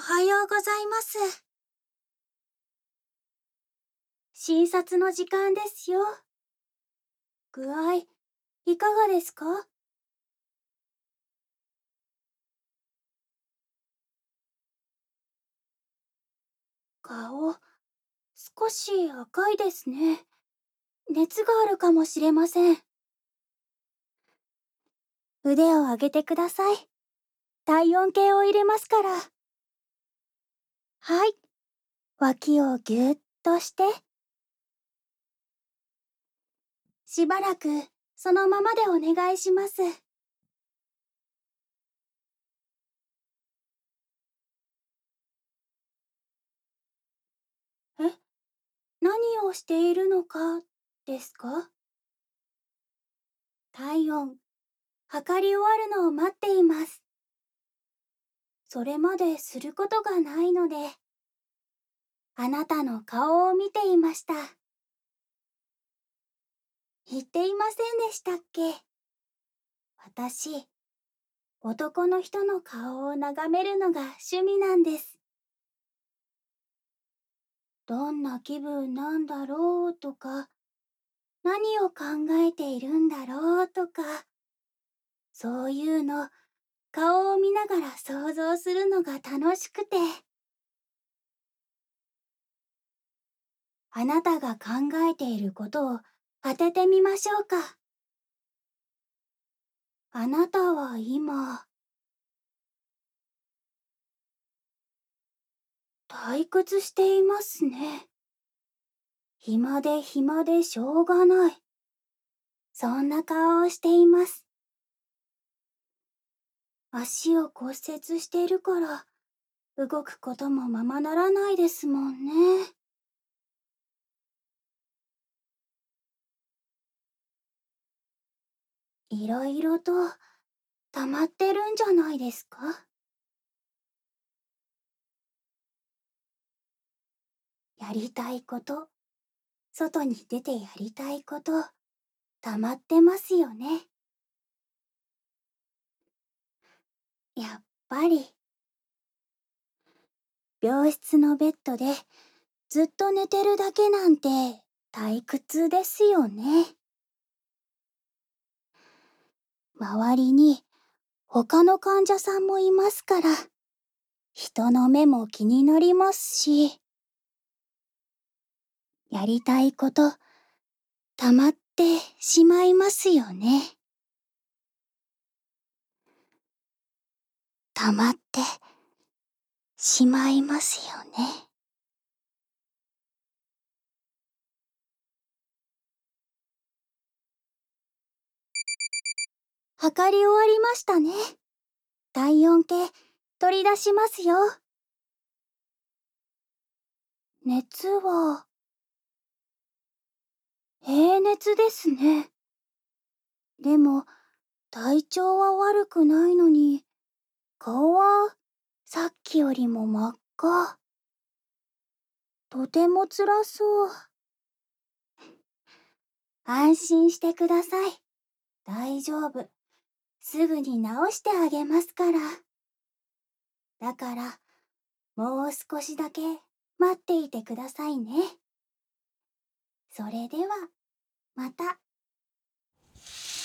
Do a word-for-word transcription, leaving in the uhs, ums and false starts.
はようございます。診察の時間ですよ。具合、いかがですか？顔、少し赤いですね。熱があるかもしれません。腕を上げてください。体温計を入れますから。はい。脇をぎゅっとして。しばらく、そのままでお願いします。え、何をしているのか、ですか？体温、測り終わるのを待っています。それまですることがないので、あなたの顔を見ていました。言っていませんでしたっけ？私、男の人の顔を眺めるのが趣味なんです。どんな気分なんだろうとか、何を考えているんだろうとか、そういうの、顔を見ながら想像するのが楽しくて、あなたが考えていることを当ててみましょうか。あなたは今、退屈していますね。暇で暇でしょうがない。そんな顔をしています。足を骨折しているから、動くこともままならないですもんね。いろいろと溜まってるんじゃないですか？やりたいこと、外に出てやりたいこと、溜まってますよね。やっぱり、病室のベッドでずっと寝てるだけなんて退屈ですよね。周りに他の患者さんもいますから、人の目も気になりますし、やりたいこと、溜まってしまいますよね。溜まってしまいますよね。測り終わりましたね。体温計、取り出しますよ。熱は、平熱ですね。でも、体調は悪くないのに、顔はさっきよりも真っ赤。とても辛そう。安心してください。大丈夫。すぐに治してあげますから。だから、もう少しだけ待っていてくださいね。それでは、また。